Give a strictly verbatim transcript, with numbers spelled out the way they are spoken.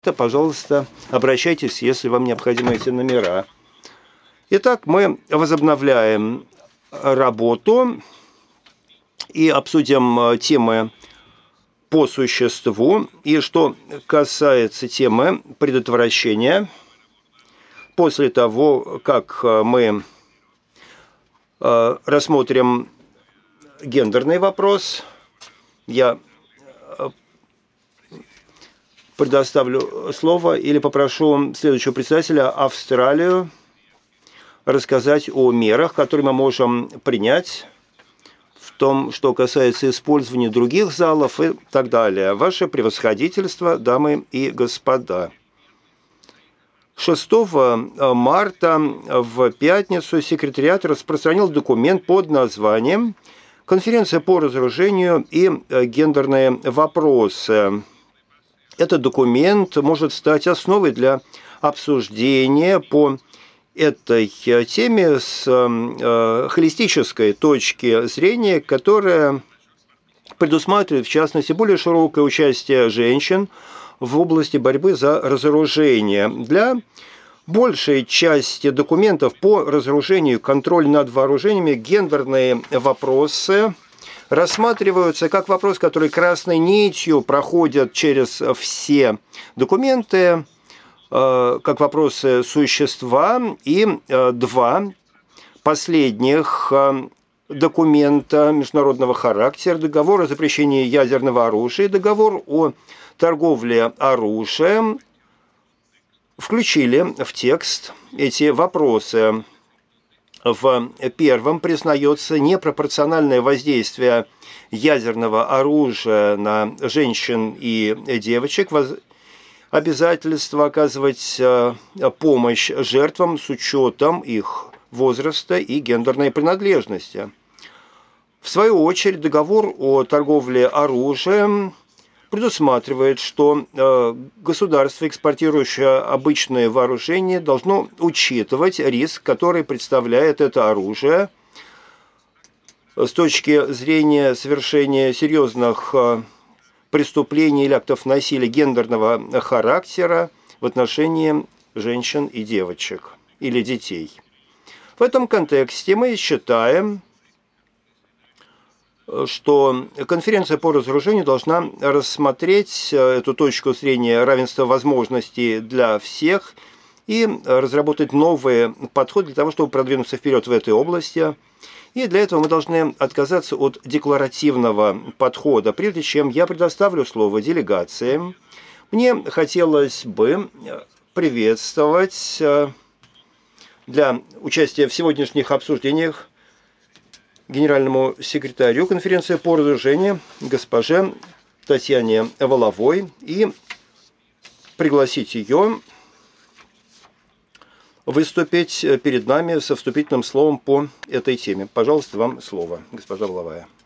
Пожалуйста, обращайтесь, если вам необходимы эти номера. Итак, мы возобновляем работу и обсудим темы по существу. И что касается темы предотвращения, после того, как мы рассмотрим гендерный вопрос, я предоставлю слово или попрошу следующего председателя Австралию рассказать о мерах, которые мы можем принять в том, что касается использования других залов и так далее. Ваше превосходительство, дамы и господа. шестого марта в пятницу секретариат распространил документ под названием «Конференция по разоружению и гендерные вопросы». Этот документ может стать основой для обсуждения по этой теме с холистической точки зрения, которая предусматривает, в частности, более широкое участие женщин в области борьбы за разоружение. Для большей части документов по разоружению и контролю над вооружениями гендерные вопросы рассматриваются как вопрос, который красной нитью проходит через все документы, как вопросы существа, и два последних документа международного характера: договор о запрещении ядерного оружия и договор о торговле оружием включили в текст эти вопросы. В первом признается непропорциональное воздействие ядерного оружия на женщин и девочек, обязательство оказывать помощь жертвам с учетом их возраста и гендерной принадлежности. В свою очередь, договор о торговле оружием предусматривает, что государство, экспортирующее обычное вооружение, должно учитывать риск, который представляет это оружие с точки зрения совершения серьезных преступлений или актов насилия гендерного характера в отношении женщин и девочек или детей. В этом контексте мы считаем, что конференция по разоружению должна рассмотреть эту точку зрения равенства возможностей для всех и разработать новые подходы для того, чтобы продвинуться вперед в этой области. И для этого мы должны отказаться от декларативного подхода. Прежде чем я предоставлю слово делегациям, мне хотелось бы приветствовать для участия в сегодняшних обсуждениях генеральному секретарю конференции по разоружению госпоже Татьяне Воловой и пригласить ее выступить перед нами со вступительным словом по этой теме. Пожалуйста, вам слово, госпожа Воловая.